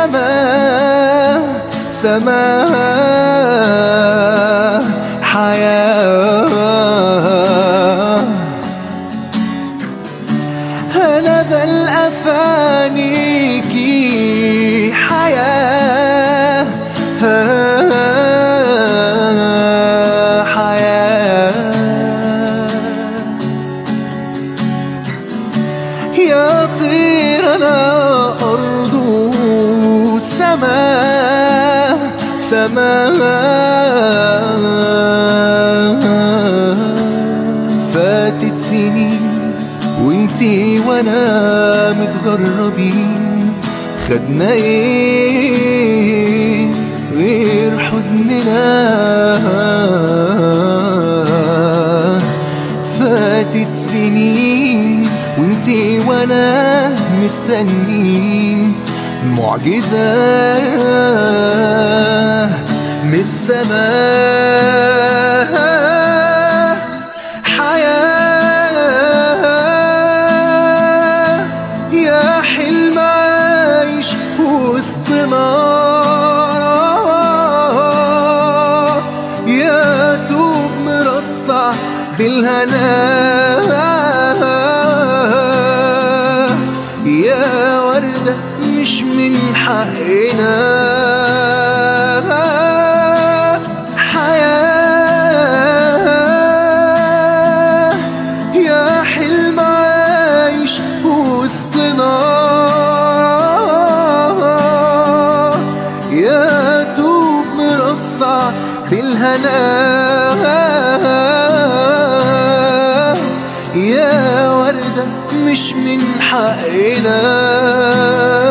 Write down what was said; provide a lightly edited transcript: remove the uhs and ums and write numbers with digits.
سماء سماء حياة. أنا بل أفانيكي حياة حياة. يا طير أنا أرض سماء سماء. فاتت سنين وانتي وانا متغربين، خدنا ايه غير حزننا؟ فاتت سنين وانتي وانا مستنين معجزة من السماء. حياة يا حلم عايش وسطنا، يا دوب مرصع بالهنا، يا وردة مش من حقنا. حياة يا حلم عايش وسطنا، يا دوب مرصع بالهنا، يا وردة مش من حقنا.